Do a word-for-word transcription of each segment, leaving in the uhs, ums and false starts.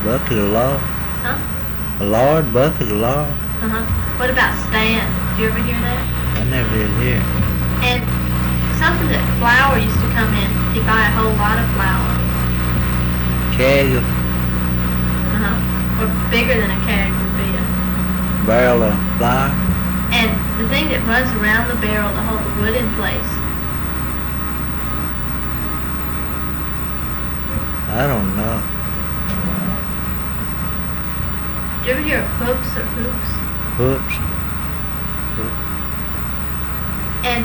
Bucket of lard. Huh? A lard bucket of lard. Uh-huh. What about stand? Did you ever hear that? I never did hear. And something that flour used to come in. You buy a whole lot of flour. Keg of Uh-huh. Or bigger than a keg would be a... barrel of flour. And the thing that runs around the barrel to hold the wood in place. I don't know. Did you ever hear of hoops or hoops? Hoops. And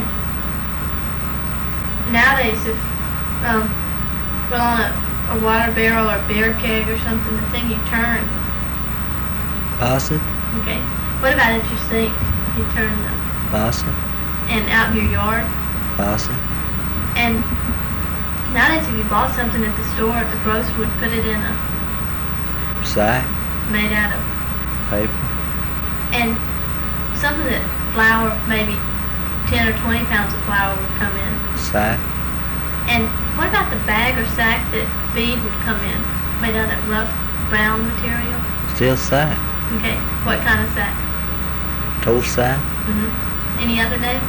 nowadays, if um, well, on a, a water barrel or beer keg or something, the thing you turn. Faucet. Okay. What about at your sink? You turn the Faucet. and out in your yard. Faucet. And nowadays, if you bought something at the store, the grocer would put it in a Sack. made out of Paper. and something that flour, maybe ten or twenty pounds of flour would come in. Sack. And what about the bag or sack that feed would come in, made out of that rough brown material? Still sack. Okay, what kind of sack? Toast sack. Mm-hmm. Any other name?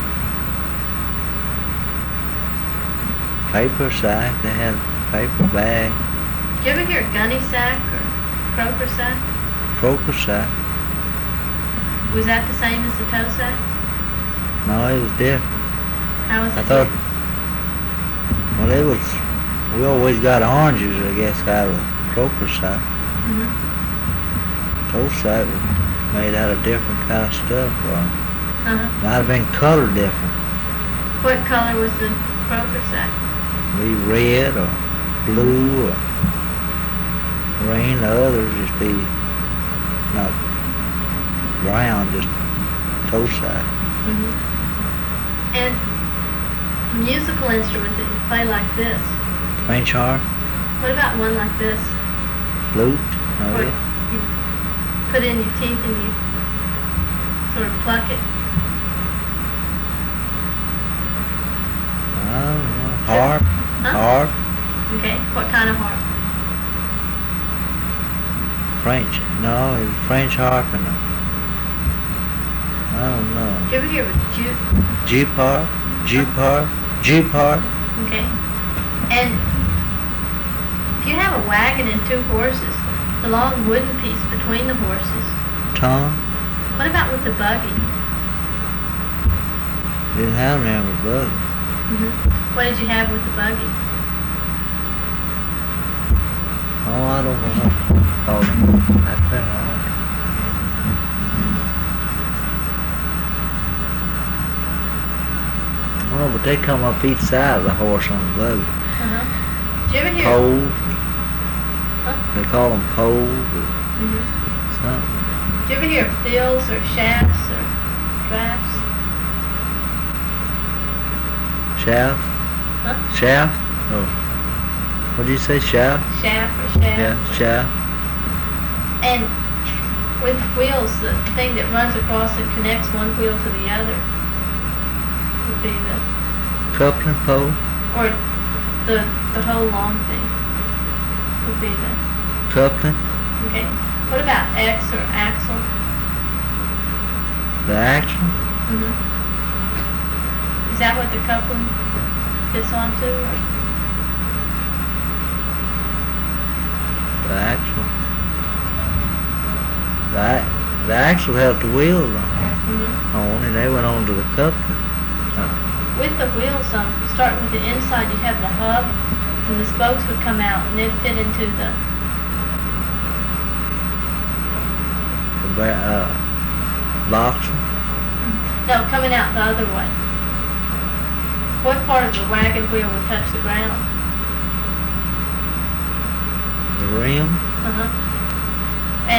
Paper sack. They had a paper bag. Did you ever hear gunny sack or croaker sack? Croaker sack. Was that the same as the toe sack? No, it was different. How was I it thought, different? well, it was, we always got oranges, I guess, out of the croaker sack. Mm-hmm. Toast sack was made out of different kind of stuff. Or Uh-huh. might have been colored different. What color was the croaker sack? Be red or blue or green. The others just be not brown, just toast sack. Mm-hmm. And a musical instrument that you play like this. French horn, What about one like this? flute. Or No, yeah. you put it in your teeth and you sort of pluck it. I don't know. Harp. Huh? Harp. Okay. What kind of harp? French. No, it's French harp and a, I don't know. Did you ever hear of a jute? Jeep harp. Jeep harp. Jeep harp. Okay. And if you have a wagon and two horses, the long wooden piece between the horses. Tongue. What about with the buggy? Didn't have any of a buggy. Mm-hmm. What did you have with the buggy? Oh, I don't know what to call it. That's been hard. Oh, but they come up each side of the horse on the buggy. Uh-huh. Did you ever hear? Poles. Huh? They call them poles or Mm-hmm. something. Did you ever hear of thills or shafts or drafts? Shaft? Huh? Shaft? Oh. What did you say? Shaft? Shaft or shaft? Yeah, shaft. And with wheels, the thing that runs across and connects one wheel to the other would be the, Coupling pole? or the the whole long thing would be the, Coupling? okay. What about X or axle? The axle? Mm-hmm. Is that what the coupling fits onto? Or? The axle. The, a- the axle held the wheels on, Mm-hmm. on and they went on to the coupling. Uh, With the wheels, um, starting with the inside, you'd have the hub, and the spokes would come out, and they'd fit into the, the ba- uh, box. no, coming out the other way. What part of the wagon wheel would touch the ground? The rim. Uh-huh.